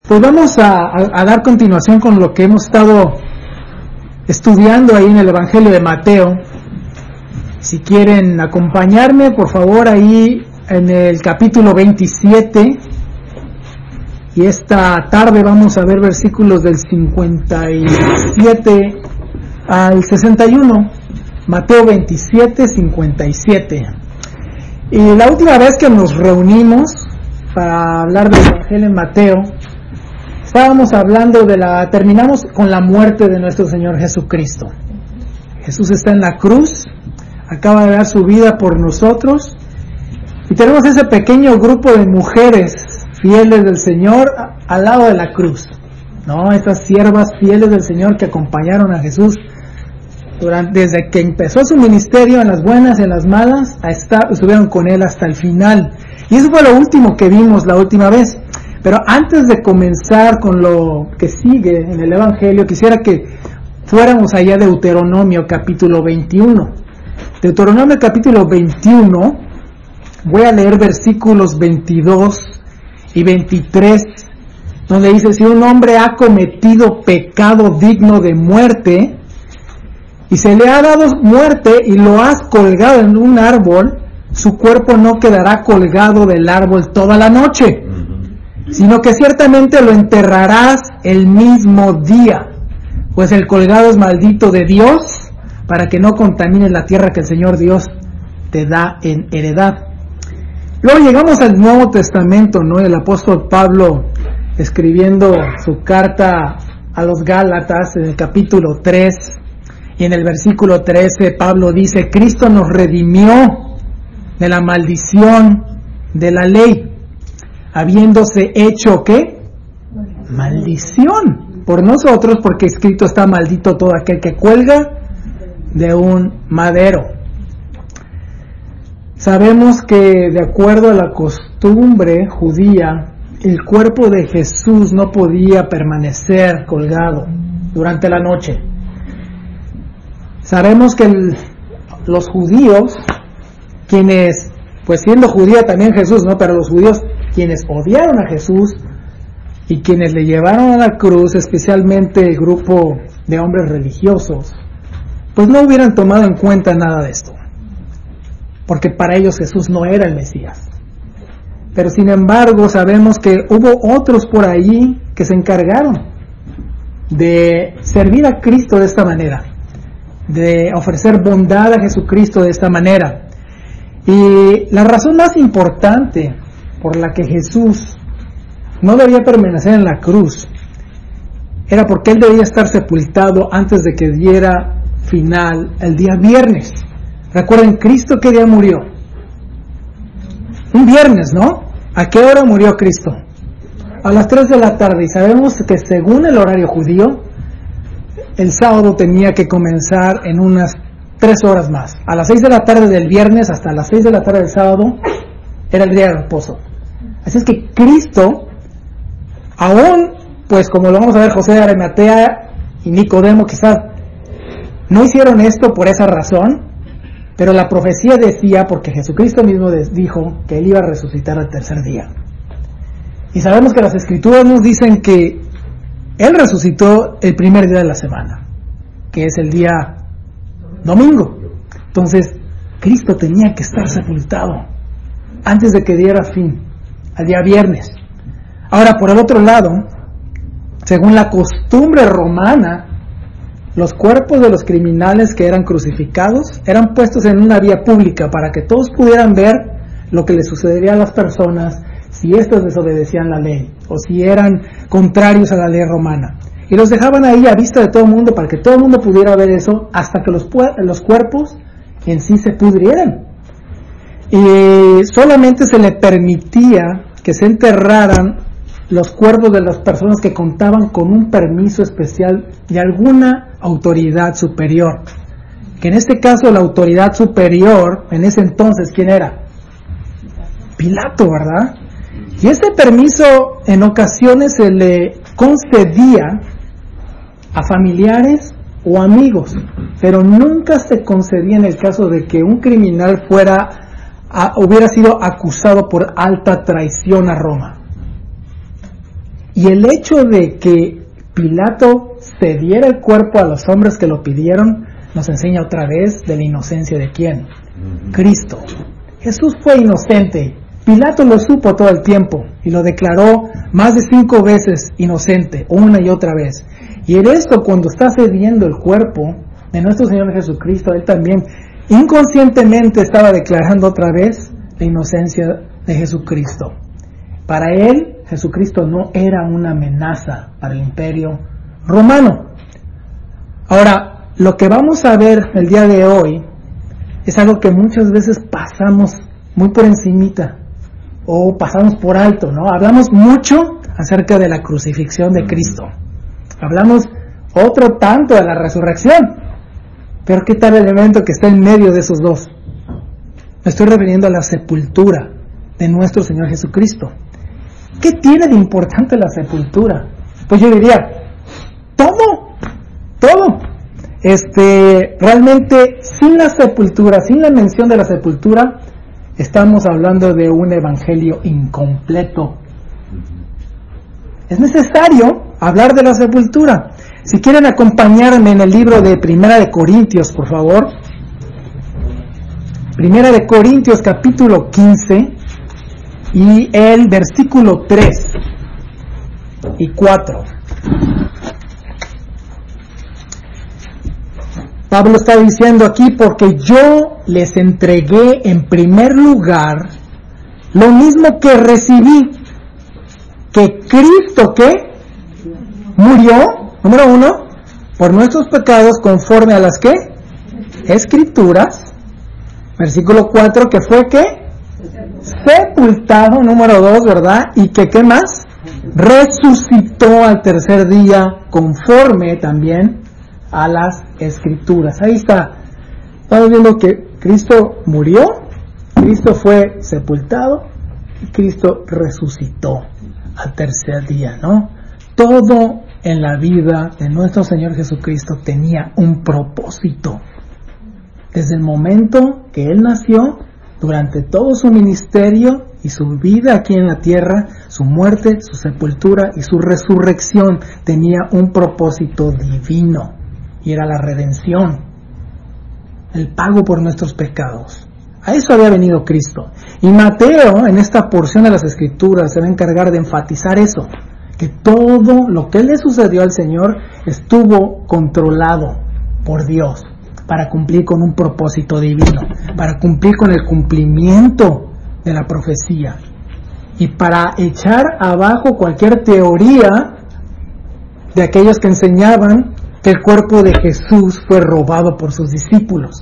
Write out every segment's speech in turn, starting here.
Pues vamos a dar continuación con lo que hemos estado estudiando ahí en el Evangelio de Mateo. Si quieren acompañarme, por favor, ahí en el capítulo 27. Y esta tarde vamos a ver versículos del 57 al 61. Mateo 27, 57. Y la última vez que nos reunimos para hablar del Evangelio en Mateo, estábamos hablando terminamos con la muerte de nuestro Señor Jesucristo. Jesús está en la cruz, acaba de dar su vida por nosotros, y tenemos ese pequeño grupo de mujeres fieles del Señor al lado de la cruz, ¿no? Estas siervas fieles del Señor que acompañaron a Jesús desde que empezó su ministerio, en las buenas y en las malas, estuvieron con Él hasta el final. Y eso fue lo último que vimos la última vez. Pero antes de comenzar con lo que sigue en el Evangelio, quisiera que fuéramos allá de Deuteronomio capítulo 21. Deuteronomio capítulo 21, voy a leer versículos 22 y 23, donde dice: si un hombre ha cometido pecado digno de muerte, y se le ha dado muerte y lo has colgado en un árbol, su cuerpo no quedará colgado del árbol toda la noche, sino que ciertamente lo enterrarás el mismo día, pues el colgado es maldito de Dios, para que no contamines la tierra que el Señor Dios te da en heredad. Luego llegamos al Nuevo Testamento, ¿no? El apóstol Pablo, escribiendo su carta a los Gálatas en el capítulo 3, y en el versículo 13, Pablo dice: Cristo nos redimió de la maldición de la ley, habiéndose hecho, ¿qué? Maldición por nosotros, porque escrito está: maldito todo aquel que cuelga de un madero. Sabemos que de acuerdo a la costumbre judía, el cuerpo de Jesús no podía permanecer colgado durante la noche. Sabemos que los judíos, quienes, pues siendo judía también Jesús, ¿no? Pero los judíos quienes odiaron a Jesús y quienes le llevaron a la cruz, especialmente el grupo de hombres religiosos, pues no hubieran tomado en cuenta nada de esto, porque para ellos Jesús no era el Mesías. Pero sin embargo sabemos que hubo otros por ahí que se encargaron de servir a Cristo de esta manera, de ofrecer bondad a Jesucristo de esta manera. Y la razón más importante por la que Jesús no debía permanecer en la cruz era porque Él debía estar sepultado antes de que diera final el día viernes. Recuerden, Cristo, ¿qué día murió? Un viernes, ¿no? ¿A qué hora murió Cristo? A las 3 de la tarde, y sabemos que según el horario judío, el sábado tenía que comenzar en unas 3 horas más. A las 6 de la tarde del viernes hasta las 6 de la tarde del sábado era el día de reposo. Así es que Cristo, aún, pues como lo vamos a ver, José de Arimatea y Nicodemo quizás no hicieron esto por esa razón, pero la profecía decía, porque Jesucristo mismo dijo que Él iba a resucitar al tercer día. Y sabemos que las Escrituras nos dicen que Él resucitó el primer día de la semana, que es el día domingo. Entonces, Cristo tenía que estar sepultado antes de que diera fin al día viernes. Ahora, por el otro lado, según la costumbre romana, los cuerpos de los criminales que eran crucificados eran puestos en una vía pública para que todos pudieran ver lo que les sucedería a las personas si éstas desobedecían la ley o si eran contrarios a la ley romana. Y los dejaban ahí a vista de todo el mundo para que todo el mundo pudiera ver eso hasta que los cuerpos en sí se pudrieran. Y solamente se le permitía que se enterraran los cuerpos de las personas que contaban con un permiso especial de alguna autoridad superior. Que en este caso la autoridad superior, en ese entonces, ¿quién era? Pilato, ¿verdad? Y ese permiso en ocasiones se le concedía a familiares o amigos, pero nunca se concedía en el caso de que un criminal hubiera sido acusado por alta traición a Roma. Y el hecho de que Pilato cediera el cuerpo a los hombres que lo pidieron, nos enseña otra vez de la inocencia de ¿quién? Cristo. Jesús fue inocente. Pilato lo supo todo el tiempo y lo declaró más de 5 veces inocente, una y otra vez. Y en esto, cuando está cediendo el cuerpo de nuestro Señor Jesucristo, Él también inconscientemente estaba declarando otra vez la inocencia de Jesucristo. Para Él, Jesucristo no era una amenaza para el imperio romano. Ahora, lo que vamos a ver el día de hoy es algo que muchas veces pasamos muy por encimita o pasamos por alto, ¿no? Hablamos mucho acerca de la crucifixión de Cristo. Hablamos otro tanto de la resurrección. Pero ¿qué tal el elemento que está en medio de esos dos? Me estoy refiriendo a la sepultura de nuestro Señor Jesucristo. ¿Qué tiene de importante la sepultura? Pues yo diría, todo. Realmente sin la sepultura, sin la mención de la sepultura, estamos hablando de un evangelio incompleto. Es necesario hablar de la sepultura. Si quieren acompañarme en el libro de Primera de Corintios, por favor. Primera de Corintios, capítulo 15, y el versículo 3 y 4. Pablo está diciendo aquí, porque yo les entregué en primer lugar lo mismo que recibí, que Cristo, ¿qué? Murió, número 1, por nuestros pecados conforme a las, ¿qué? Escrituras. Versículo 4, que fue, ¿qué? Sepultado, número 2, ¿verdad? Y que, ¿qué más? Resucitó al tercer día conforme también a las Escrituras. Ahí está. Estamos viendo que Cristo murió, Cristo fue sepultado y Cristo resucitó al tercer día, ¿no? Todo en la vida de nuestro Señor Jesucristo tenía un propósito. Desde el momento que Él nació, durante todo su ministerio y su vida aquí en la tierra, su muerte, su sepultura y su resurrección tenía un propósito divino, y era la redención, el pago por nuestros pecados. A eso había venido Cristo. Y Mateo, en esta porción de las Escrituras, se va a encargar de enfatizar eso, que todo lo que le sucedió al Señor estuvo controlado por Dios para cumplir con un propósito divino, para cumplir con el cumplimiento de la profecía y para echar abajo cualquier teoría de aquellos que enseñaban que el cuerpo de Jesús fue robado por sus discípulos.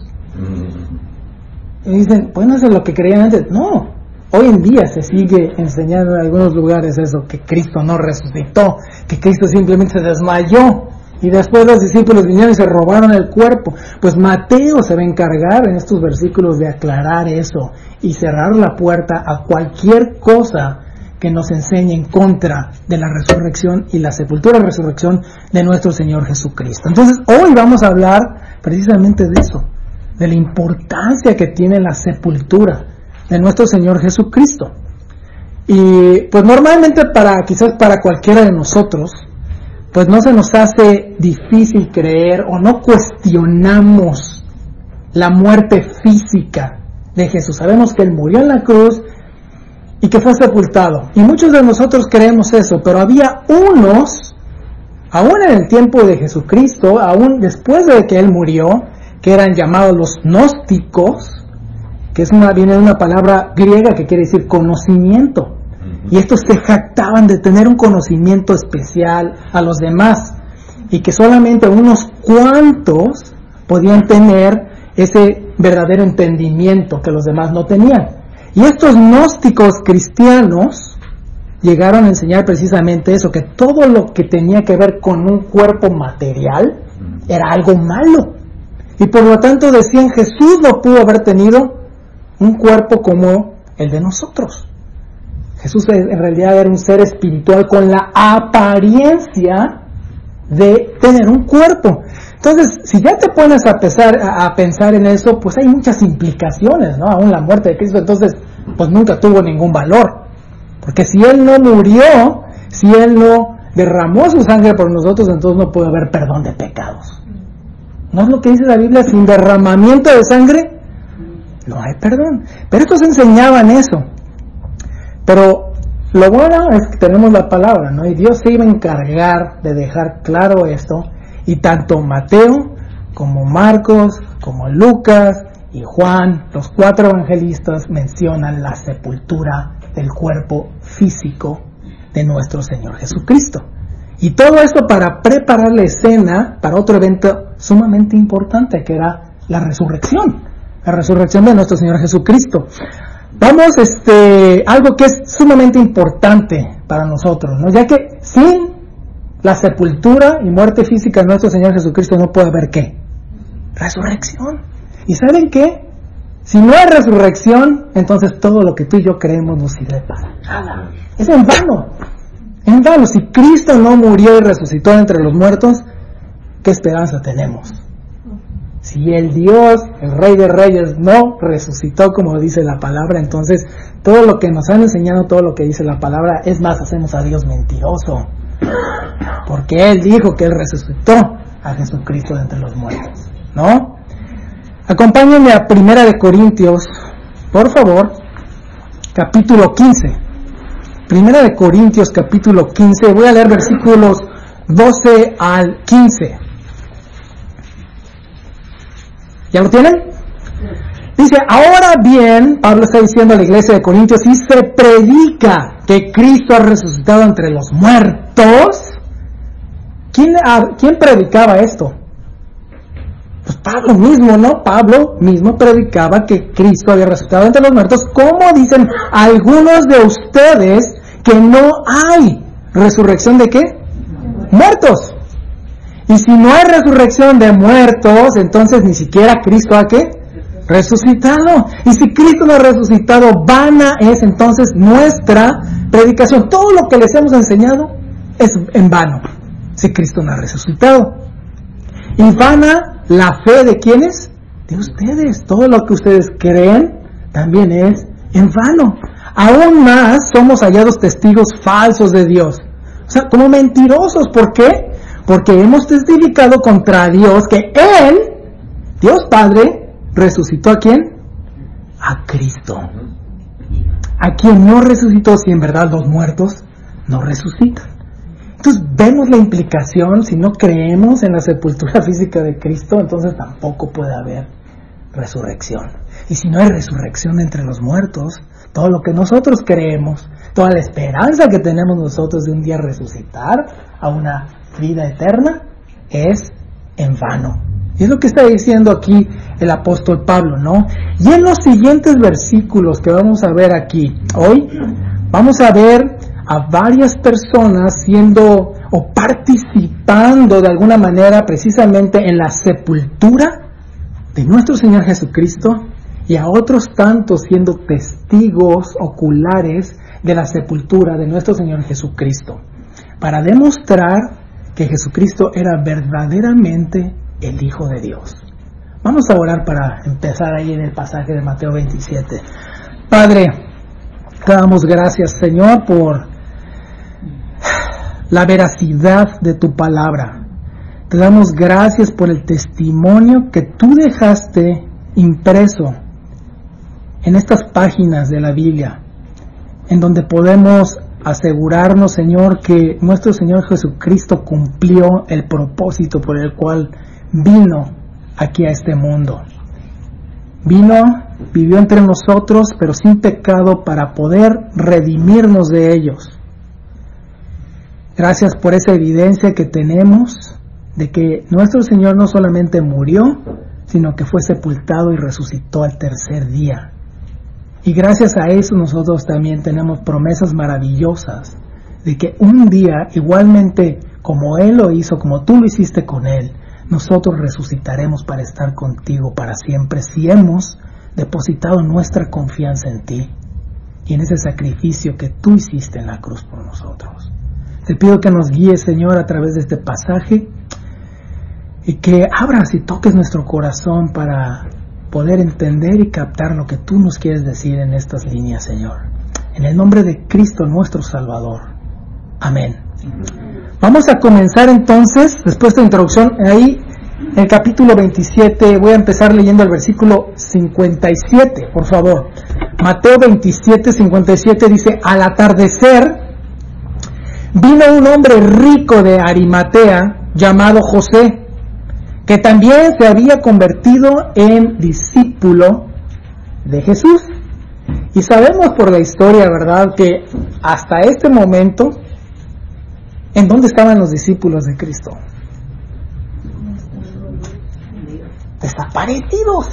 Y dicen, pues no es lo que creían antes. No, hoy en día se sigue enseñando en algunos lugares eso, que Cristo no resucitó, que Cristo simplemente se desmayó y después los discípulos vinieron y se robaron el cuerpo. Pues Mateo se va a encargar en estos versículos de aclarar eso y cerrar la puerta a cualquier cosa que nos enseñe en contra de la resurrección y la sepultura y resurrección de nuestro Señor Jesucristo. Entonces hoy vamos a hablar precisamente de eso, de la importancia que tiene la sepultura de nuestro Señor Jesucristo. Y pues normalmente quizás para cualquiera de nosotros, pues no se nos hace difícil creer o no cuestionamos la muerte física de Jesús. Sabemos que Él murió en la cruz y que fue sepultado. Y muchos de nosotros creemos eso, pero había unos, aún en el tiempo de Jesucristo, aún después de que Él murió, que eran llamados los gnósticos, que viene de una palabra griega que quiere decir conocimiento. Y estos se jactaban de tener un conocimiento especial a los demás, y que solamente unos cuantos podían tener ese verdadero entendimiento que los demás no tenían. Y estos gnósticos cristianos llegaron a enseñar precisamente eso, que todo lo que tenía que ver con un cuerpo material era algo malo. Y por lo tanto decían, Jesús no pudo haber tenido un cuerpo como el de nosotros. Jesús en realidad era un ser espiritual con la apariencia de tener un cuerpo. Entonces, si ya te pones a pensar en eso, pues hay muchas implicaciones, ¿no? Aún la muerte de Cristo, entonces, pues nunca tuvo ningún valor. Porque si Él no murió, Si Él no derramó su sangre por nosotros, entonces no puede haber perdón de pecados. ¿No es lo que dice la Biblia? Sin derramamiento de sangre no hay perdón. Pero estos enseñaban eso. Pero lo bueno es que tenemos la palabra, ¿no? Y Dios se iba a encargar de dejar claro esto. Y tanto Mateo, como Marcos, como Lucas y Juan, los 4 evangelistas, mencionan la sepultura del cuerpo físico de nuestro Señor Jesucristo. Y todo esto para preparar la escena para otro evento sumamente importante, que era la resurrección de nuestro Señor Jesucristo. Vamos, algo que es sumamente importante para nosotros, ¿no? Ya que sin la sepultura y muerte física de nuestro Señor Jesucristo no puede haber ¿qué? Resurrección. ¿Y saben qué? Si no hay resurrección, entonces todo lo que tú y yo creemos no sirve para nada. Es en vano. En vano. Si Cristo no murió y resucitó entre los muertos, ¿qué esperanza tenemos? Si el Dios, el Rey de Reyes, no resucitó como dice la palabra, entonces todo lo que nos han enseñado, todo lo que dice la palabra, es más, hacemos a Dios mentiroso. Porque Él dijo que Él resucitó a Jesucristo de entre los muertos, ¿no? Acompáñenme a 1 Corintios, por favor, capítulo 15. 1 Corintios, capítulo 15. Voy a leer versículos 12 al 15. ¿Ya lo tienen? Dice, ahora bien, Pablo está diciendo a la iglesia de Corintios, si se predica que Cristo ha resucitado entre los muertos, ¿quién predicaba esto? Pues Pablo mismo, ¿no? Pablo mismo predicaba que Cristo había resucitado entre los muertos. ¿Cómo dicen algunos de ustedes que no hay resurrección de qué? Muertos. Y si no hay resurrección de muertos, entonces ni siquiera Cristo ha ¿qué? Resucitado. Y si Cristo no ha resucitado, vana es entonces nuestra predicación. Todo lo que les hemos enseñado es en vano, si Cristo no ha resucitado. Y vana la fe de ¿quiénes? De ustedes. Todo lo que ustedes creen también es en vano. Aún más somos hallados testigos falsos de Dios. O sea, como mentirosos. ¿Por qué? Porque hemos testificado contra Dios que Él, Dios Padre, resucitó ¿a quién? A Cristo. A quien no resucitó, si en verdad los muertos no resucitan. Entonces vemos la implicación. Si no creemos en la sepultura física de Cristo, entonces tampoco puede haber resurrección. Y si no hay resurrección entre los muertos, todo lo que nosotros creemos, toda la esperanza que tenemos nosotros de un día resucitar a una vida eterna, es en vano. Y es lo que está diciendo aquí el apóstol Pablo, ¿no? Y en los siguientes versículos que vamos a ver aquí hoy, vamos a ver a varias personas siendo o participando de alguna manera precisamente en la sepultura de nuestro Señor Jesucristo, y a otros tantos siendo testigos oculares de la sepultura de nuestro Señor Jesucristo, para demostrar que Jesucristo era verdaderamente el Hijo de Dios. Vamos a orar para empezar ahí en el pasaje de Mateo 27. Padre, te damos gracias, Señor, por la veracidad de tu palabra. Te damos gracias por el testimonio que tú dejaste impreso en estas páginas de la Biblia, en donde podemos asegurarnos, Señor, que nuestro Señor Jesucristo cumplió el propósito por el cual vino aquí a este mundo. Vino, vivió entre nosotros, pero sin pecado, para poder redimirnos de ellos. Gracias por esa evidencia que tenemos de que nuestro Señor no solamente murió, sino que fue sepultado y resucitó al tercer día. Y gracias a eso nosotros también tenemos promesas maravillosas de que un día, igualmente como Él lo hizo, como tú lo hiciste con Él, nosotros resucitaremos para estar contigo para siempre, si hemos depositado nuestra confianza en ti y en ese sacrificio que tú hiciste en la cruz por nosotros. Te pido que nos guíes, Señor, a través de este pasaje, y que abras y toques nuestro corazón para poder entender y captar lo que tú nos quieres decir en estas líneas, Señor. En el nombre de Cristo nuestro Salvador. Amén. Vamos a comenzar entonces, después de esta introducción, ahí en el capítulo 27, voy a empezar leyendo el versículo 57, por favor. Mateo 27, 57 dice: al atardecer vino un hombre rico de Arimatea llamado José, que también se había convertido en discípulo de Jesús. Y sabemos por la historia, ¿verdad?, que hasta este momento, ¿en dónde estaban los discípulos de Cristo? Desaparecidos,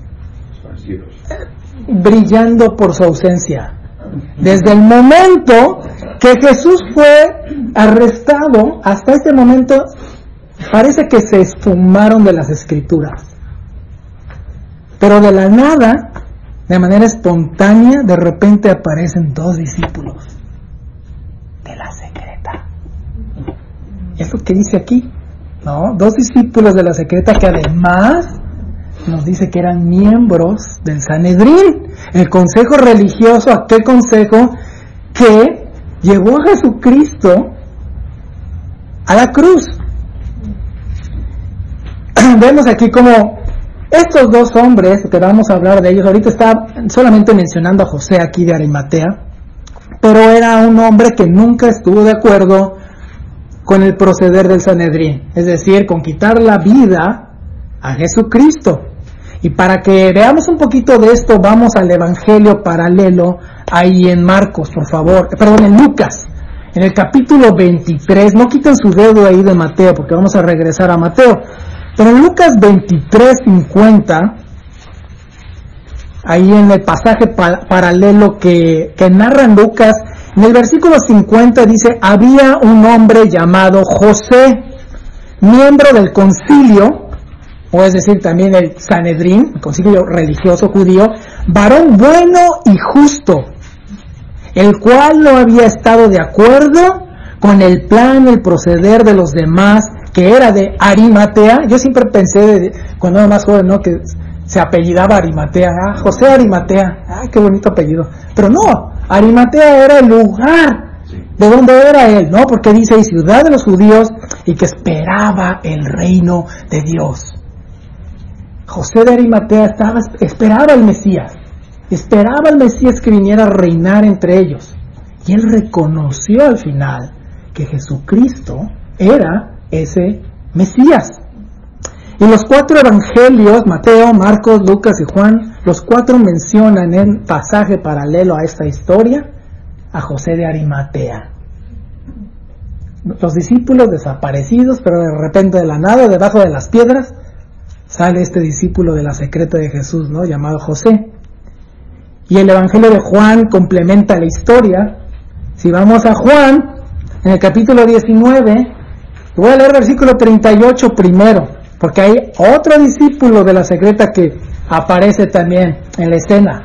brillando por su ausencia. Desde el momento que Jesús fue arrestado hasta este momento, parece que se esfumaron de las Escrituras. Pero de la nada, de manera espontánea, de repente aparecen dos discípulos de la secreta. Es lo que dice aquí, ¿no? Dos discípulos de la secreta que además nos dice que eran miembros del Sanedrín, el consejo religioso, aquel consejo que llevó a Jesucristo a la cruz. Vemos aquí como estos dos hombres, que vamos a hablar de ellos, ahorita está solamente mencionando a José aquí de Arimatea, pero era un hombre que nunca estuvo de acuerdo con el proceder del Sanedrín, es decir, con quitar la vida a Jesucristo. Y para que veamos un poquito de esto, vamos al Evangelio paralelo ahí en Marcos, por favor, en Lucas, en el capítulo 23, no quiten su dedo ahí de Mateo, porque vamos a regresar a Mateo, pero en Lucas 23:50, ahí en el pasaje paralelo que narra en Lucas, en el versículo 50 dice: había un hombre llamado José, miembro del concilio, o es decir, también el Sanedrín, el concilio religioso judío, varón bueno y justo, el cual no había estado de acuerdo con el plan, el proceder de los demás, que era de Arimatea. Yo siempre pensé, cuando era más joven, ¿no?, que se apellidaba Arimatea. José Arimatea, qué bonito apellido. Pero no, Arimatea era el lugar de donde era él, ¿no? Porque dice ahí, ciudad de los judíos, y que esperaba el reino de Dios. José de Arimatea esperaba el Mesías que viniera a reinar entre ellos. Y él reconoció al final que Jesucristo era ese Mesías. Y los cuatro evangelios, Mateo, Marcos, Lucas y Juan, los cuatro mencionan en pasaje paralelo a esta historia a José de Arimatea. Los discípulos desaparecidos, pero de repente de la nada, debajo de las piedras, sale este discípulo de la secreta de Jesús, ¿no?, llamado José. Y el evangelio de Juan complementa la historia. Si vamos a Juan, en el capítulo 19, voy a leer el versículo 38 primero, porque hay otro discípulo de la secreta que aparece también en la escena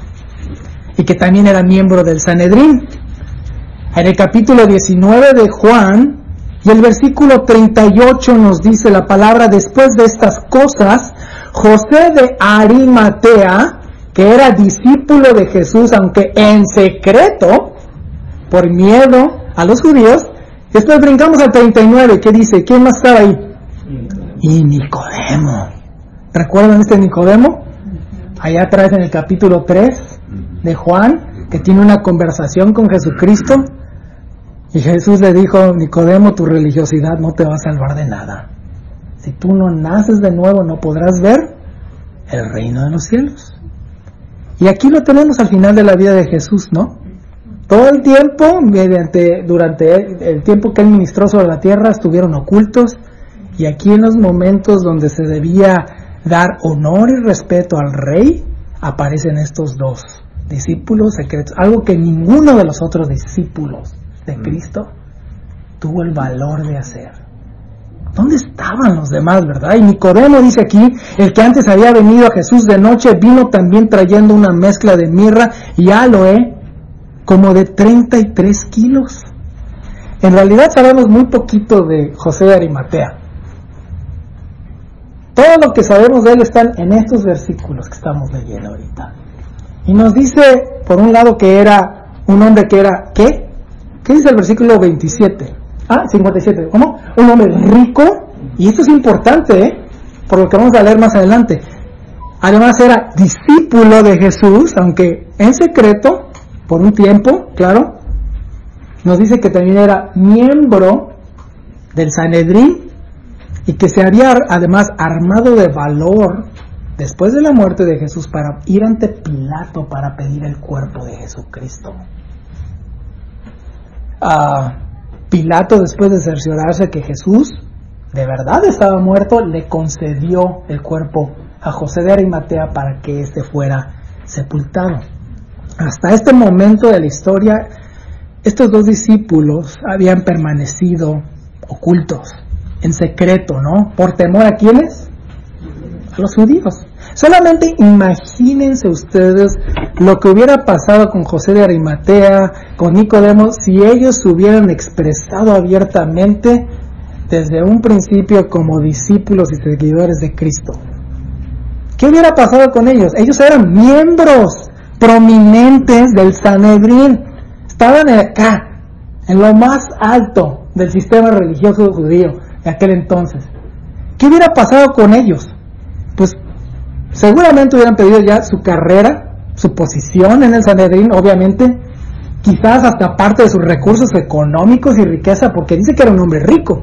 y que también era miembro del Sanedrín. En el capítulo 19 de Juan y el versículo 38 nos dice la palabra: después de estas cosas, José de Arimatea, que era discípulo de Jesús, aunque en secreto, por miedo a los judíos. Después brincamos al 39, ¿qué dice? ¿Quién más estaba ahí? Y Nicodemo. ¿Recuerdan este Nicodemo? Allá atrás en el capítulo 3 de Juan, que tiene una conversación con Jesucristo. Y Jesús le dijo: Nicodemo, tu religiosidad no te va a salvar de nada. Si tú no naces de nuevo, no podrás ver el reino de los cielos. Y aquí lo tenemos al final de la vida de Jesús, ¿no? Todo el tiempo, durante el tiempo que él ministró sobre la tierra, estuvieron ocultos, y aquí en los momentos donde se debía dar honor y respeto al rey, aparecen estos dos discípulos secretos, algo que ninguno de los otros discípulos de Cristo tuvo el valor de hacer. ¿Dónde estaban los demás, verdad? Y Nicodemo dice aquí: el que antes había venido a Jesús de noche, vino también trayendo una mezcla de mirra y áloe, como de 33 kilos. En realidad sabemos muy poquito de José de Arimatea. Todo lo que sabemos de él están en estos versículos que estamos leyendo ahorita. Y nos dice, por un lado, que era un hombre que era, ¿qué? ¿Qué dice el versículo 27? 57. ¿Cómo? Un hombre rico, y esto es importante, por lo que vamos a leer más adelante. Además era discípulo de Jesús, aunque en secreto, por un tiempo, claro. Nos dice que también era miembro del Sanedrín y que se había además armado de valor después de la muerte de Jesús para ir ante Pilato para pedir el cuerpo de Jesucristo. Pilato, después de cerciorarse que Jesús de verdad estaba muerto, le concedió el cuerpo a José de Arimatea para que éste fuera sepultado. Hasta este momento de la historia, estos dos discípulos habían permanecido ocultos, en secreto, ¿no? ¿Por temor a quiénes? A los judíos. Solamente imagínense ustedes lo que hubiera pasado con José de Arimatea, con Nicodemo, si ellos se hubieran expresado abiertamente desde un principio como discípulos y seguidores de Cristo. ¿Qué hubiera pasado con ellos? Ellos eran miembros prominentes del Sanedrín. Estaban acá, en lo más alto del sistema religioso judío de aquel entonces. ¿Qué hubiera pasado con ellos? Pues seguramente hubieran pedido ya su carrera, su posición en el Sanedrín, obviamente, quizás hasta parte de sus recursos económicos y riqueza, porque dice que era un hombre rico.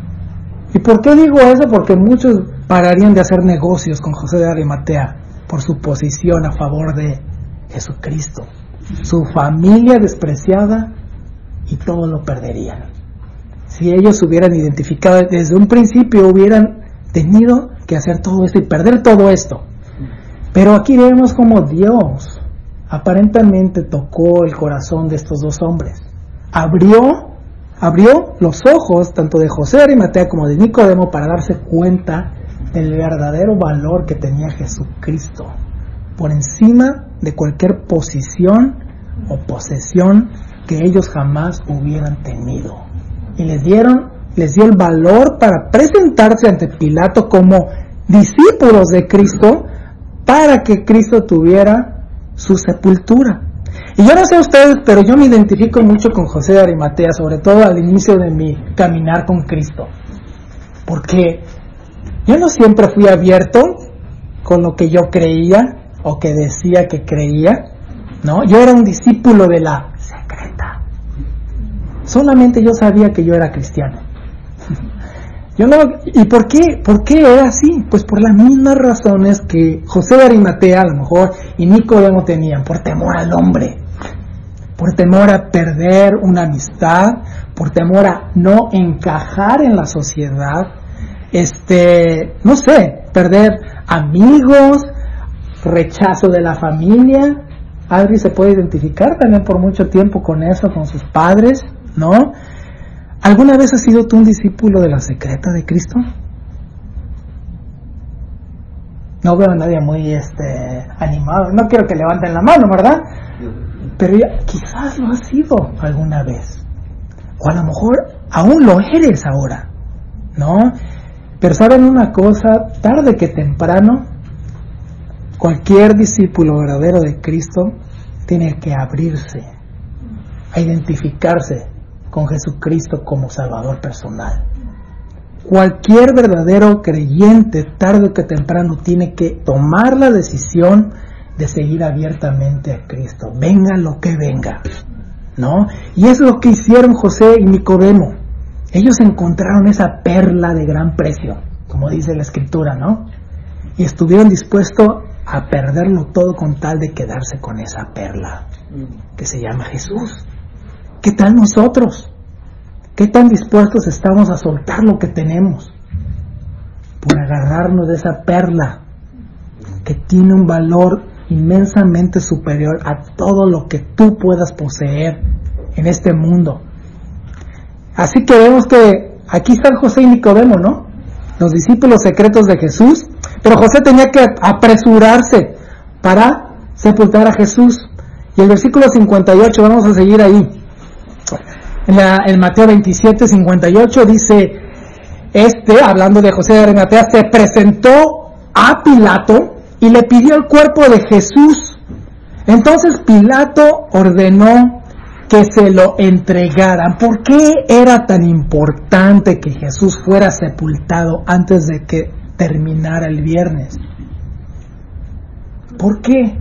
¿Y por qué digo eso? Porque muchos pararían de hacer negocios con José de Arimatea por su posición a favor de Jesucristo. Su familia despreciada, y todo lo perderían. Si ellos se hubieran identificado desde un principio, hubieran tenido que hacer todo esto y perder todo esto. Pero aquí vemos como Dios aparentemente tocó el corazón de estos dos hombres. Abrió los ojos tanto de José de Arimatea como de Nicodemo para darse cuenta del verdadero valor que tenía Jesucristo por encima de cualquier posición o posesión que ellos jamás hubieran tenido. Y les dio el valor para presentarse ante Pilato como discípulos de Cristo para que Cristo tuviera su sepultura. Y yo no sé ustedes, pero yo me identifico mucho con José de Arimatea, sobre todo al inicio de mi caminar con Cristo, porque yo no siempre fui abierto con lo que yo creía o que decía que creía, ¿no? Yo era un discípulo de la secreta. Solamente yo sabía que yo era cristiano. ¿Y por qué era así? Pues por las mismas razones que José de Arimatea a lo mejor y Nicodemo tenían, por temor al hombre, por temor a perder una amistad, por temor a no encajar en la sociedad, no sé, perder amigos, rechazo de la familia. Adri se puede identificar también por mucho tiempo con eso, con sus padres, ¿no? ¿Alguna vez has sido tú un discípulo de la secreta de Cristo? No veo a nadie muy animado. No quiero que levanten la mano, ¿verdad? Pero quizás lo has sido alguna vez. O a lo mejor aún lo eres ahora, ¿no? Pero ¿saben una cosa? Tarde que temprano, cualquier discípulo verdadero de Cristo tiene que abrirse a identificarse con Jesucristo como Salvador personal. Cualquier verdadero creyente, tarde que temprano, tiene que tomar la decisión de seguir abiertamente a Cristo, venga lo que venga, ¿no? Y es lo que hicieron José y Nicodemo. Ellos encontraron esa perla de gran precio, como dice la Escritura, ¿no? Y estuvieron dispuestos a perderlo todo con tal de quedarse con esa perla que se llama Jesús. ¿Qué tal nosotros? ¿Qué tan dispuestos estamos a soltar lo que tenemos por agarrarnos de esa perla que tiene un valor inmensamente superior a todo lo que tú puedas poseer en este mundo? Así que vemos que aquí están José y Nicodemo, ¿no? Los discípulos secretos de Jesús, pero José tenía que apresurarse para sepultar a Jesús. Y el versículo 58, vamos a seguir ahí. En Mateo 27, 58 dice, hablando de José de Arimatea, se presentó a Pilato y le pidió el cuerpo de Jesús. Entonces Pilato ordenó que se lo entregaran. ¿Por qué era tan importante que Jesús fuera sepultado antes de que terminara el viernes? ¿Por qué?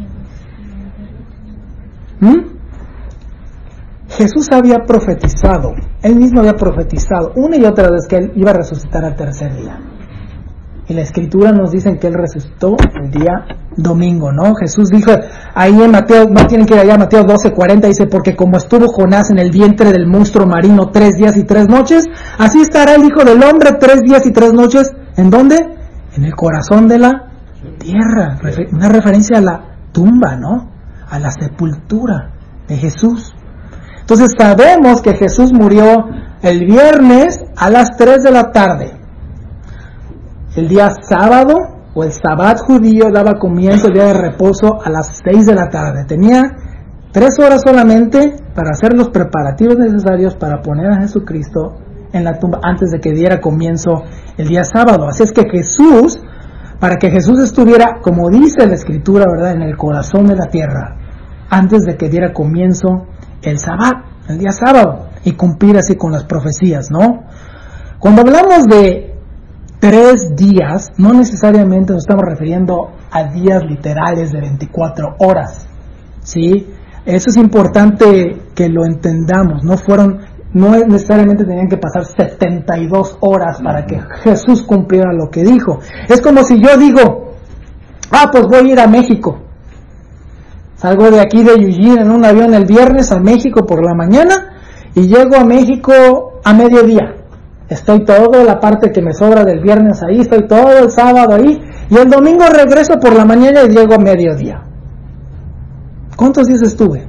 Jesús había profetizado, él mismo había profetizado una y otra vez que él iba a resucitar al tercer día. Y la escritura nos dice que él resucitó el día domingo, ¿no? Jesús dijo ahí en Mateo, no tienen que ir allá, Mateo 12:40, dice, porque como estuvo Jonás en el vientre del monstruo marino 3 días y 3 noches, así estará el Hijo del Hombre 3 días y 3 noches, ¿en dónde? En el corazón de la tierra, una referencia a la tumba, ¿no? A la sepultura de Jesús. Entonces sabemos que Jesús murió el viernes a las 3 de la tarde. El día sábado, o el Sabbat judío, daba comienzo el día de reposo a las 6 de la tarde. Tenía 3 horas solamente para hacer los preparativos necesarios para poner a Jesucristo en la tumba antes de que diera comienzo el día sábado. Así es que Jesús, para que Jesús estuviera, como dice la Escritura, ¿verdad?, en el corazón de la tierra, antes de que diera comienzo el Sabbat, el día sábado, y cumplir así con las profecías, ¿no? Cuando hablamos de 3 días, no necesariamente nos estamos refiriendo a días literales de 24 horas, ¿sí? Eso es importante que lo entendamos. No necesariamente tenían que pasar 72 horas para que Jesús cumpliera lo que dijo. Es como si yo digo, pues voy a ir a México. Salgo de aquí de Eugene en un avión el viernes a México por la mañana y llego a México a mediodía. Estoy toda la parte que me sobra del viernes ahí, estoy todo el sábado ahí, y el domingo regreso por la mañana y llego a mediodía. ¿Cuántos días estuve?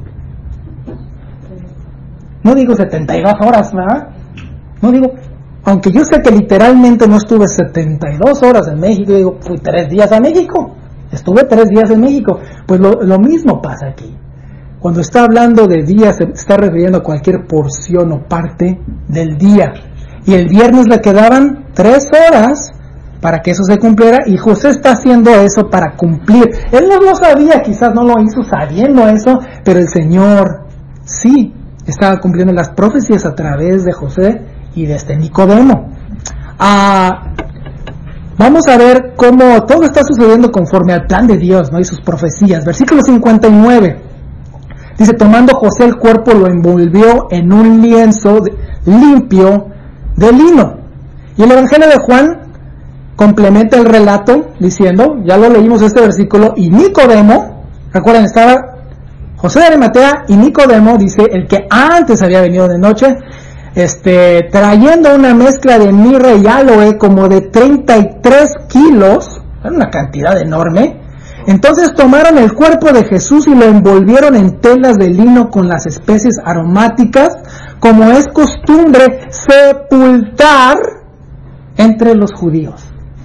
No digo 72 horas, ¿verdad? No digo, aunque yo sé que literalmente no estuve 72 horas en México, digo, fui 3 días a México, estuve 3 días en México. Pues lo mismo pasa aquí. Cuando está hablando de días, se está refiriendo a cualquier porción o parte del día. Y el viernes le quedaban 3 horas para que eso se cumpliera, y José está haciendo eso para cumplir. Él no lo sabía, quizás no lo hizo sabiendo eso, pero el Señor sí estaba cumpliendo las profecías a través de José y de este Nicodemo. Vamos a ver cómo todo está sucediendo conforme al plan de Dios, ¿no?, y sus profecías. Versículo 59. Dice, tomando José el cuerpo, lo envolvió en un lienzo limpio de lino. Y el Evangelio de Juan complementa el relato diciendo, ya lo leímos este versículo, y Nicodemo, recuerden, estaba José de Arimatea y Nicodemo, dice, el que antes había venido de noche, trayendo una mezcla de mirra y aloe como de 33 kilos, era una cantidad enorme. Entonces tomaron el cuerpo de Jesús y lo envolvieron en telas de lino con las especies aromáticas, como es costumbre sepultar entre los judíos.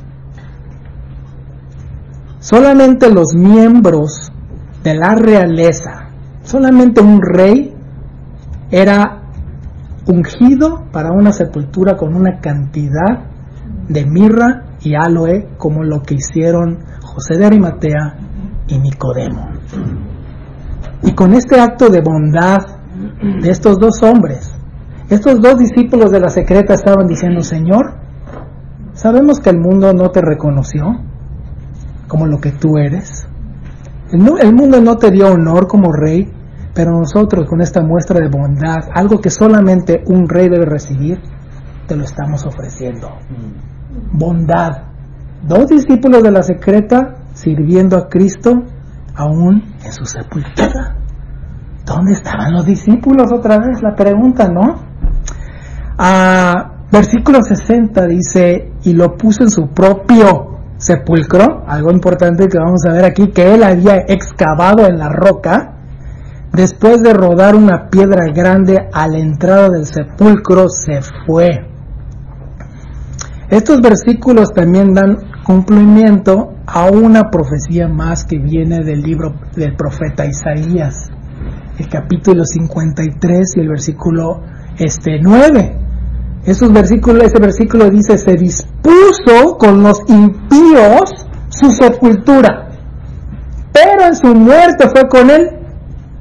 Solamente los miembros de la realeza, solamente un rey era ungido para una sepultura con una cantidad de mirra y aloe, como lo que hicieron José de Arimatea y Nicodemo. Y con este acto de bondad de estos 2 hombres, estos 2 discípulos de la secreta estaban diciendo, Señor, sabemos que el mundo no te reconoció como lo que tú eres. El mundo no te dio honor como rey, pero nosotros con esta muestra de bondad, algo que solamente un rey debe recibir, te lo estamos ofreciendo. Bondad. 2 discípulos de la secreta sirviendo a Cristo aún en su sepultura. ¿Dónde estaban los discípulos? Otra vez la pregunta, ¿no? Versículo 60 dice, y lo puso en su propio sepulcro, algo importante que vamos a ver aquí, que él había excavado en la roca, después de rodar una piedra grande a la entrada del sepulcro, se fue. Estos versículos también dan cumplimiento a una profecía más que viene del libro del profeta Isaías, el capítulo 53 y el versículo 9. Ese versículo dice, se dispuso con los impíos su sepultura, pero en su muerte fue con él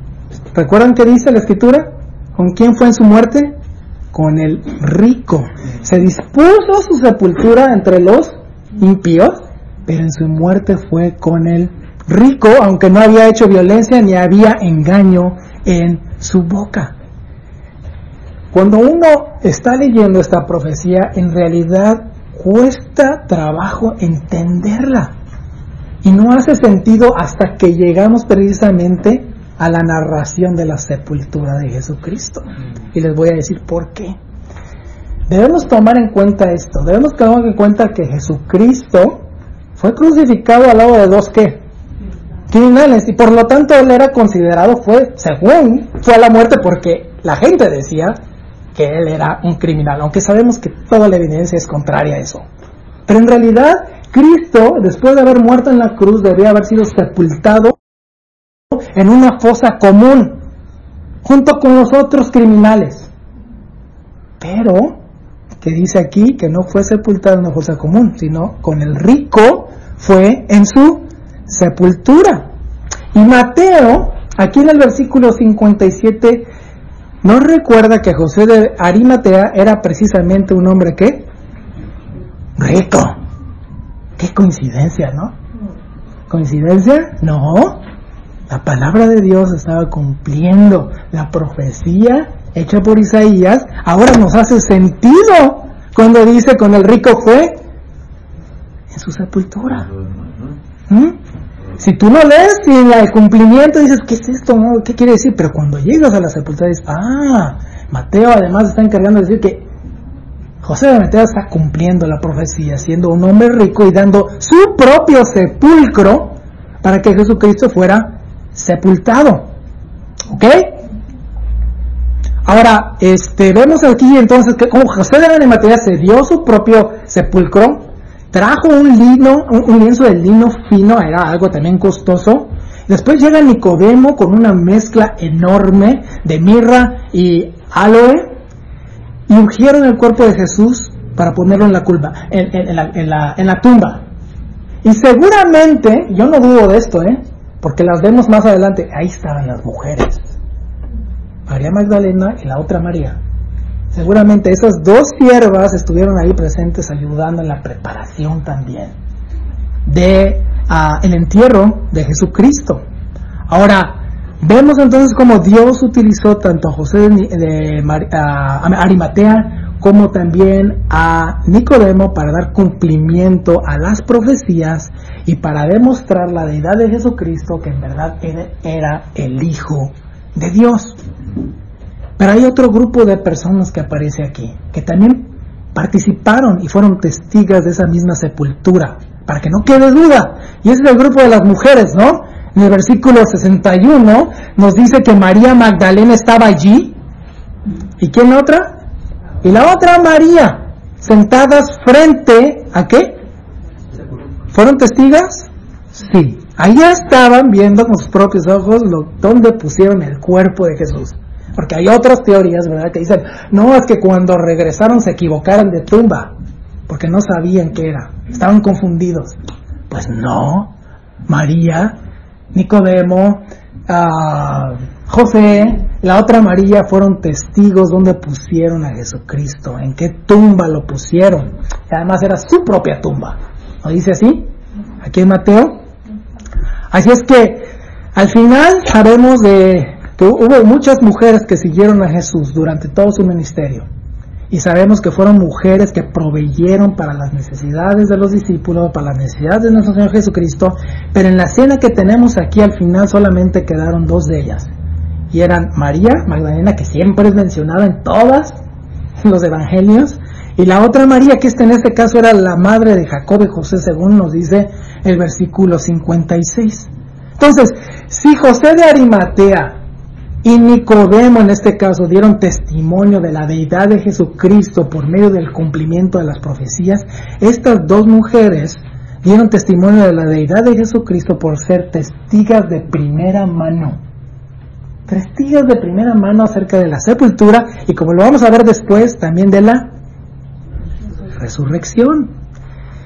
¿Recuerdan qué dice la Escritura? ¿Con quién fue en su muerte? Con el rico. Se dispuso su sepultura entre los impíos, pero en su muerte fue con el rico, aunque no había hecho violencia ni había engaño en su boca. Cuando uno está leyendo esta profecía, en realidad cuesta trabajo entenderla y no hace sentido hasta que llegamos precisamente a la narración de la sepultura de Jesucristo. Y les voy a decir por qué. Debemos tomar en cuenta esto. Debemos tomar en cuenta que Jesucristo fue crucificado al lado de dos ¿qué? Criminales, y por lo tanto él era considerado, fue a la muerte porque la gente decía que él era un criminal, aunque sabemos que toda la evidencia es contraria a eso. Pero en realidad Cristo, después de haber muerto en la cruz, debía haber sido sepultado en una fosa común junto con los otros criminales, pero que dice aquí que no fue sepultado en una fosa común, sino con el rico fue en su sepultura. Y Mateo, aquí en el versículo 57, nos recuerda que José de Arimatea era precisamente un hombre ¿qué? Rico. Qué coincidencia, ¿no? ¿Coincidencia? No. La palabra de Dios estaba cumpliendo. La profecía hecha por Isaías ahora nos hace sentido cuando dice con el rico fue en su sepultura. Si tú no lees y el cumplimiento dices, ¿qué es esto? ¿Qué quiere decir? Pero cuando llegas a la sepultura dices, Mateo además está encargando de decir que José de Arimatea está cumpliendo la profecía, siendo un hombre rico y dando su propio sepulcro para que Jesucristo fuera sepultado. ¿Ok? Ahora, vemos aquí entonces que como José de Arimatea se dio su propio sepulcro, trajo un lienzo de lino fino, era algo también costoso. Después llega Nicodemo con una mezcla enorme de mirra y aloe y ungieron el cuerpo de Jesús para ponerlo en la tumba. Y seguramente, yo no dudo de esto, porque las vemos más adelante, ahí estaban las mujeres, María Magdalena y la otra María. Seguramente esas dos siervas estuvieron ahí presentes ayudando en la preparación también de el entierro de Jesucristo. Ahora, vemos entonces cómo Dios utilizó tanto a José de Arimatea como también a Nicodemo para dar cumplimiento a las profecías y para demostrar la deidad de Jesucristo, que en verdad era el Hijo de Dios. Pero hay otro grupo de personas que aparece aquí, que también participaron y fueron testigos de esa misma sepultura, para que no quede duda. Y ese es el grupo de las mujeres, ¿no? En el versículo 61 nos dice que María Magdalena estaba allí. ¿Y quién otra? Y la otra María, sentadas frente ¿a qué? ¿Fueron testigas? Sí. Allá estaban viendo con sus propios ojos dónde pusieron el cuerpo de Jesús. Porque hay otras teorías, ¿verdad?, que dicen, no, es que cuando regresaron se equivocaron de tumba, porque no sabían qué era, estaban confundidos. Pues no, María, Nicodemo, José, la otra María fueron testigos donde pusieron a Jesucristo, en qué tumba lo pusieron. Y además era su propia tumba, ¿no dice así? Aquí en Mateo. Así es que al final sabemos que hubo muchas mujeres que siguieron a Jesús durante todo su ministerio. Y sabemos que fueron mujeres que proveyeron para las necesidades de los discípulos, para las necesidades de nuestro Señor Jesucristo. Pero en la escena que tenemos aquí al final solamente quedaron dos de ellas. Y eran María Magdalena, que siempre es mencionada en todos los evangelios. Y la otra María, que en este caso era la madre de Jacob y José, según nos dice el versículo 56. Entonces, si José de Arimatea y Nicodemo en este caso dieron testimonio de la deidad de Jesucristo por medio del cumplimiento de las profecías, estas dos mujeres dieron testimonio de la deidad de Jesucristo por ser testigas de primera mano. Testigas de primera mano acerca de la sepultura y, como lo vamos a ver después, también de la resurrección.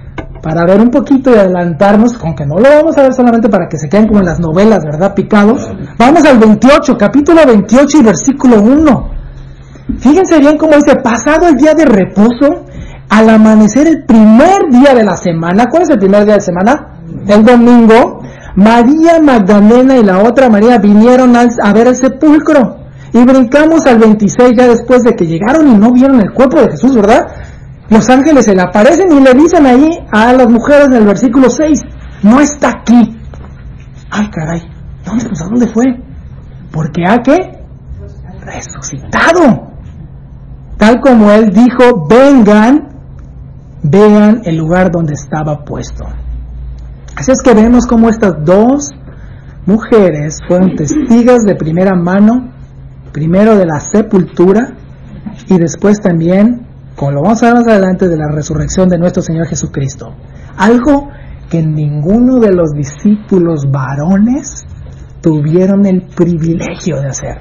para ver un poquito y adelantarnos, aunque no lo vamos a ver solamente para que se queden como en las novelas, ¿verdad? Picados. Vamos al 28, capítulo 28 y versículo 1. Fíjense bien cómo dice, pasado el día de reposo, al amanecer el primer día de la semana. ¿Cuál es el primer día de la semana? El domingo. María Magdalena y la otra María vinieron a ver el sepulcro. Y brincamos al 26, ya después de que llegaron y no vieron el cuerpo de Jesús, ¿verdad? Los ángeles se le aparecen y le dicen ahí a las mujeres en el versículo 6, no está aquí. Ay, caray, ¿a dónde fue? Porque ha ¿qué? Resucitado. Tal como él dijo, vengan, vean el lugar donde estaba puesto. Así es que vemos cómo estas dos mujeres fueron testigos de primera mano, primero de la sepultura y después también, como lo vamos a ver más adelante, de la resurrección de nuestro Señor Jesucristo. Algo que ninguno de los discípulos varones tuvieron el privilegio de hacer.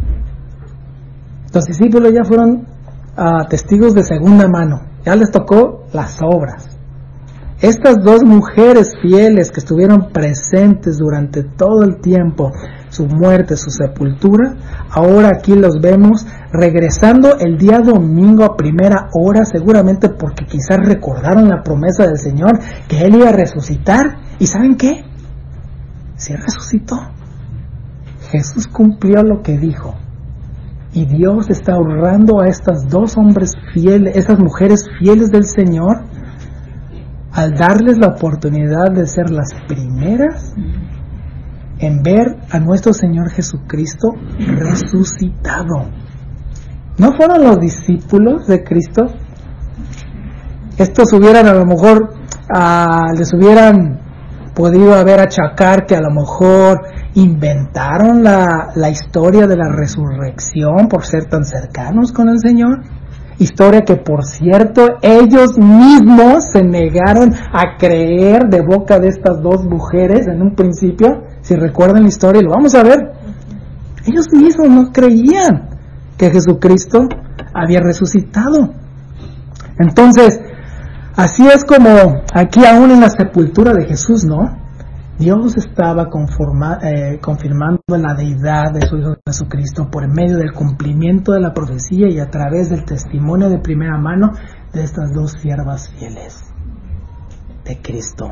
Los discípulos ya fueron testigos de segunda mano, ya les tocó las obras. Estas dos mujeres fieles que estuvieron presentes durante todo el tiempo, su muerte, su sepultura, ahora aquí los vemos regresando el día domingo a primera hora, seguramente porque quizás recordaron la promesa del Señor que Él iba a resucitar. ¿Y saben qué? Sí resucitó. Jesús cumplió lo que dijo. Y Dios está honrando a estas dos hombres fieles, estas mujeres fieles del Señor, al darles la oportunidad de ser las primeras en ver a nuestro Señor Jesucristo resucitado. ¿No fueron los discípulos de Cristo? Estos hubieran a lo mejor, les hubieran podido haber achacar que a lo mejor inventaron la historia de la resurrección por ser tan cercanos con el Señor. Historia que, por cierto, ellos mismos se negaron a creer de boca de estas dos mujeres en un principio. Si recuerdan la historia, lo vamos a ver. Ellos mismos no creían que Jesucristo había resucitado. Entonces, así es como aquí aún en la sepultura de Jesús, ¿no? Dios estaba confirmando la deidad de su Hijo Jesucristo por medio del cumplimiento de la profecía y a través del testimonio de primera mano de estas dos siervas fieles de Cristo.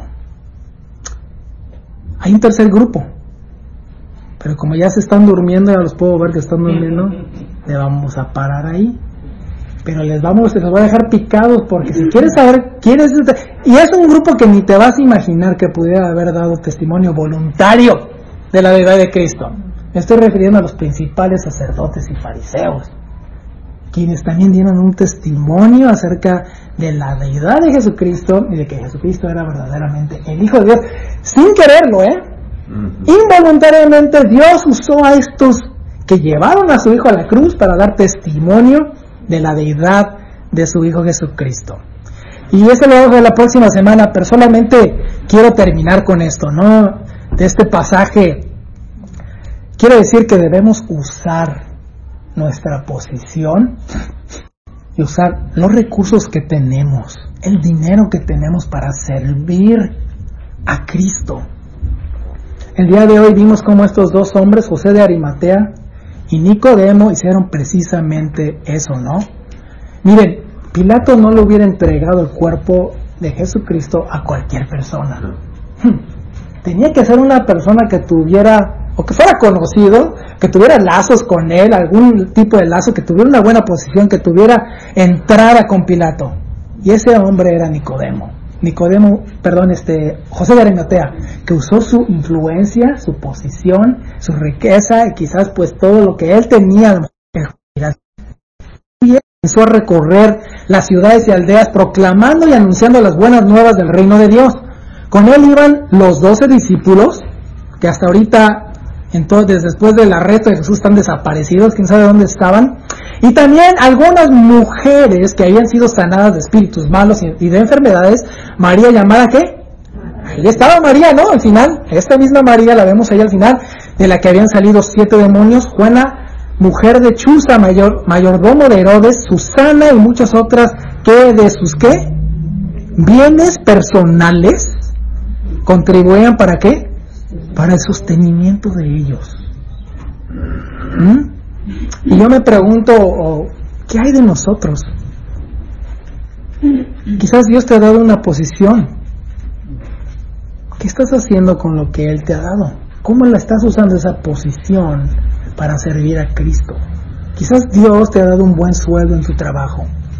Hay un tercer grupo, pero como ya se están durmiendo, ya los puedo ver que están durmiendo, le vamos a parar ahí. Pero les voy a dejar picados, porque si quieres saber quién es y es un grupo que ni te vas a imaginar que pudiera haber dado testimonio voluntario de la deidad de Cristo. Me estoy refiriendo a los principales sacerdotes y fariseos, quienes también dieron un testimonio acerca de la deidad de Jesucristo y de que Jesucristo era verdaderamente el Hijo de Dios, sin quererlo, Involuntariamente Dios usó a estos que llevaron a su Hijo a la cruz para dar testimonio de la deidad de su Hijo Jesucristo. Y eso lo hago la próxima semana, pero solamente quiero terminar con esto, ¿no? De este pasaje, quiero decir que debemos usar nuestra posición y usar los recursos que tenemos, el dinero que tenemos para servir a Cristo. El día de hoy vimos cómo estos dos hombres, José de Arimatea y Nicodemo, hicieron precisamente eso, ¿no? Miren, Pilato no le hubiera entregado el cuerpo de Jesucristo a cualquier persona. Tenía que ser una persona que tuviera, o que fuera conocido, que tuviera lazos con él, algún tipo de lazo, que tuviera una buena posición, que tuviera entrada con Pilato. Y ese hombre era José de Arimatea, que usó su influencia, su posición, su riqueza, y quizás pues todo lo que él tenía, y comenzó a recorrer las ciudades y aldeas proclamando y anunciando las buenas nuevas del reino de Dios. Con él iban los 12 discípulos, que hasta ahorita, entonces después del arresto de Jesús, están desaparecidos, quién sabe dónde estaban, y también algunas mujeres que habían sido sanadas de espíritus malos y de enfermedades. María, llamada ¿qué? Ahí estaba María, ¿no? Al final, esta misma María la vemos ahí al final, de la que habían salido 7 demonios. Juana, mujer de Chuza, mayordomo de Herodes, Susana y muchas otras que de sus ¿qué? bienes personales contribuían ¿para qué? Para el sostenimiento de ellos. Y yo me pregunto, ¿qué hay de nosotros? Quizás Dios te ha dado una posición. ¿Qué estás haciendo con lo que Él te ha dado? ¿Cómo la estás usando esa posición para servir a Cristo? Quizás Dios te ha dado un buen sueldo en tu trabajo.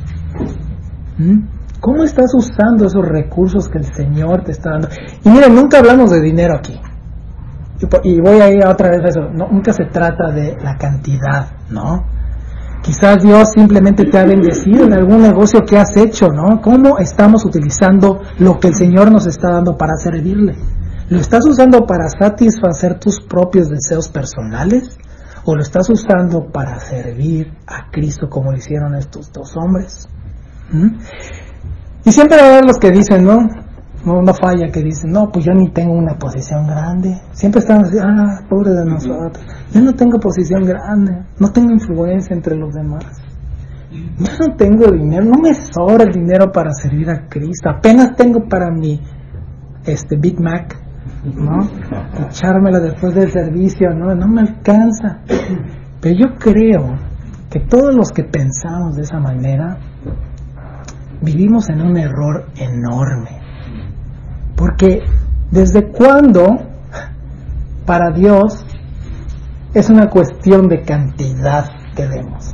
¿Cómo estás usando esos recursos que el Señor te está dando? Y miren, nunca hablamos de dinero aquí. Y voy a ir otra vez a eso. No, nunca se trata de la cantidad, ¿no? Quizás Dios simplemente te ha bendecido en algún negocio que has hecho, ¿no? ¿Cómo estamos utilizando lo que el Señor nos está dando para servirle? ¿Lo estás usando para satisfacer tus propios deseos personales? ¿O lo estás usando para servir a Cristo como lo hicieron estos dos hombres? Y siempre va a haber los que dicen, no falla, que dicen, no, pues yo ni tengo una posición grande. Siempre están así, pobre de nosotros. Yo no tengo posición grande, no tengo influencia entre los demás. Yo no tengo dinero, no me sobra el dinero para servir a Cristo. Apenas tengo para mi Big Mac, ¿no? Echármela después del servicio, no me alcanza. Pero yo creo que todos los que pensamos de esa manera vivimos en un error enorme. Porque ¿desde cuándo para Dios es una cuestión de cantidad que demos?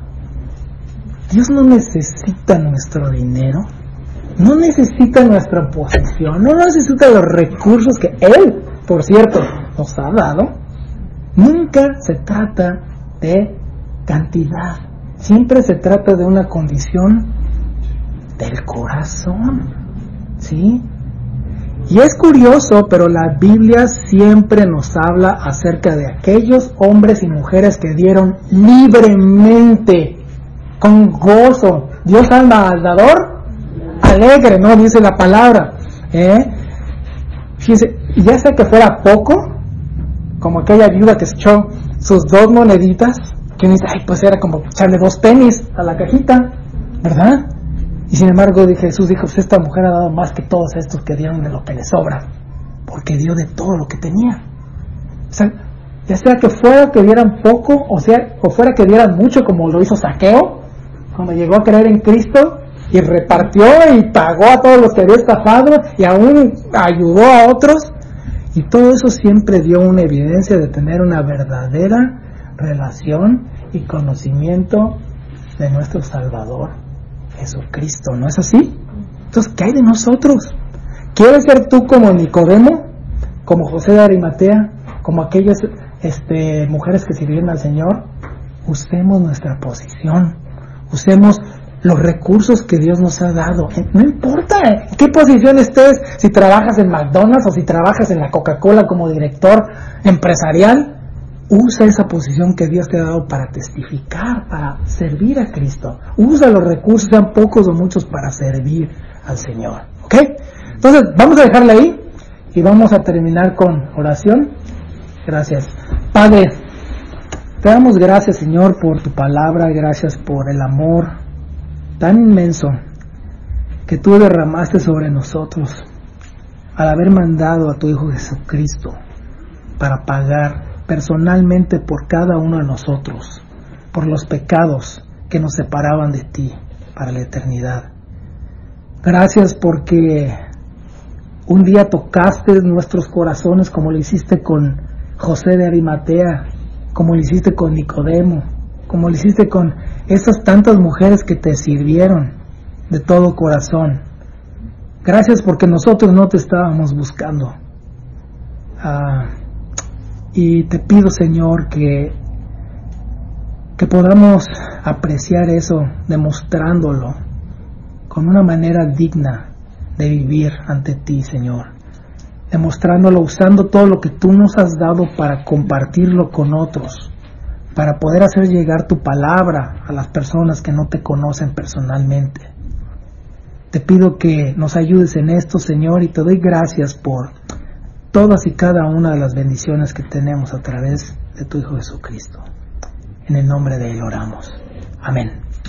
Dios no necesita nuestro dinero, no necesita nuestra posición, no necesita los recursos que Él, por cierto, nos ha dado. Nunca se trata de cantidad, siempre se trata de una condición del corazón, ¿sí? Y es curioso, pero la Biblia siempre nos habla acerca de aquellos hombres y mujeres que dieron libremente, con gozo. Dios alma al dador alegre, ¿no? Dice la palabra. Fíjense, ya sea que fuera poco, como aquella viuda que echó sus 2 moneditas, que uno dice, pues era como echarle 2 pennies a la cajita, ¿verdad? Y sin embargo Jesús dijo, pues esta mujer ha dado más que todos estos que dieron de lo que les sobra, porque dio de todo lo que tenía. O sea, ya sea que fuera que dieran poco, o fuera que dieran mucho, como lo hizo Zaqueo, cuando llegó a creer en Cristo, y repartió y pagó a todos los que había estafado, y aún ayudó a otros, y todo eso siempre dio una evidencia de tener una verdadera relación y conocimiento de nuestro Salvador Jesucristo, ¿no es así? Entonces, ¿qué hay de nosotros? ¿Quieres ser tú como Nicodemo? Como José de Arimatea, como aquellas mujeres que sirvieron al Señor? Usemos nuestra posición, usemos los recursos que Dios nos ha dado. No importa en qué posición estés, si trabajas en McDonald's o si trabajas en la Coca-Cola como director empresarial, usa esa posición que Dios te ha dado para testificar, para servir a Cristo. Usa los recursos, sean pocos o muchos, para servir al Señor. ¿Ok? Entonces, vamos a dejarla ahí y vamos a terminar con oración. Gracias. Padre, te damos gracias, Señor, por tu palabra, gracias por el amor tan inmenso que tú derramaste sobre nosotros al haber mandado a tu Hijo Jesucristo para pagar personalmente por cada uno de nosotros, por los pecados que nos separaban de ti para la eternidad. Gracias porque un día tocaste nuestros corazones como lo hiciste con José de Arimatea, como lo hiciste con Nicodemo, como lo hiciste con esas tantas mujeres que te sirvieron de todo corazón. Gracias porque nosotros no te estábamos buscando. Y te pido, Señor, que podamos apreciar eso, demostrándolo con una manera digna de vivir ante ti, Señor. Demostrándolo usando todo lo que tú nos has dado para compartirlo con otros, para poder hacer llegar tu palabra a las personas que no te conocen personalmente. Te pido que nos ayudes en esto, Señor, y te doy gracias por todas y cada una de las bendiciones que tenemos a través de tu Hijo Jesucristo. En el nombre de Él oramos. Amén.